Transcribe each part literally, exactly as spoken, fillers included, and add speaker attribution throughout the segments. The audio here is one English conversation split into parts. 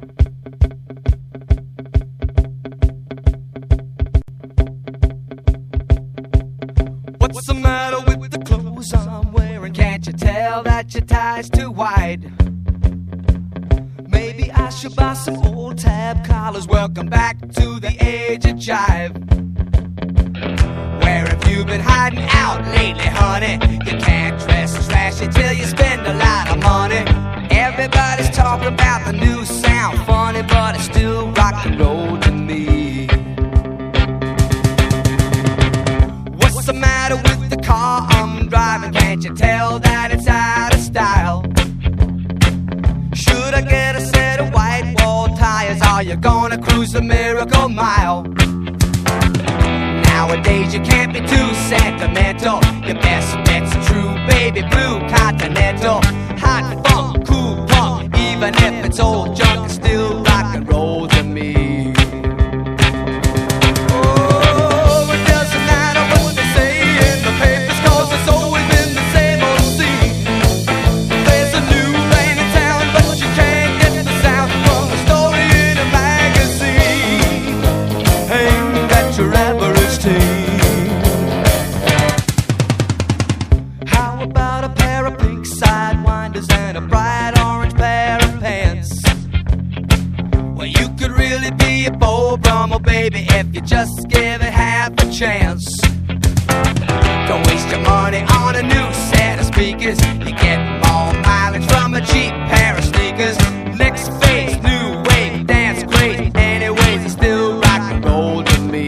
Speaker 1: What's the matter with the clothes I'm wearing? Can't you tell that your tie's too wide? Maybe I should buy some old tab collars. Welcome back to the age of jive. Where have you been hiding out lately, honey? You can't dress trashy till you spend a lot of money. Everybody's talking about the new sound, funny, but it's still rock and roll to me. What's the matter with the car I'm driving? Can't you tell that it's out of style? Should I get a set of white wall tires? Are you gonna cruise the Miracle Mile? Nowadays you can't be too sentimental. Your best bet's a true baby blue Continental. Hot funk, cool punk, even if it's old junk, it's still rock and roll to me. Oh, it doesn't matter what they say in the papers, 'cause it's always been the same old scene. There's a new thing in town, but you can't get the sound from a story in a magazine aimed at your average teen. How about a pair of pink sidewinders and a bright orange pair of pants? Well, you could really be a Beau Brummel, baby, if you just give it half a chance. Don't waste your money on a new set of speakers. You get more mileage from a cheap pair of sneakers. Next phase, new wave, dance craze. Anyways, it's still rock and roll to me.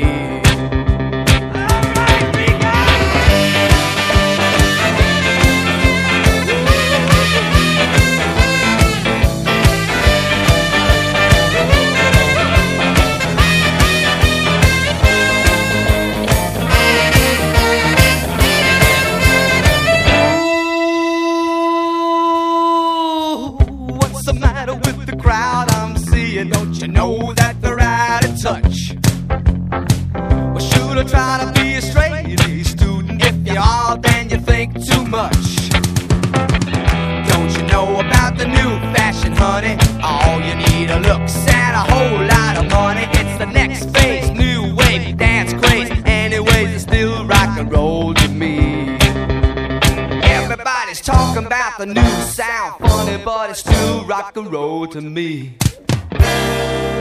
Speaker 1: What's the matter with the crowd I'm seeing? Don't you know that they're out of touch? Well, should I try to be a straight A student? If you are, then you think too much. Don't you know about the new fashion, honey? All you need are looks and a whole lot of money. It's the next phase, new wave, dance craze. Anyways, it's still rock and roll to me. Everybody's talking about the new sound, funny, but it's still rock and roll to me.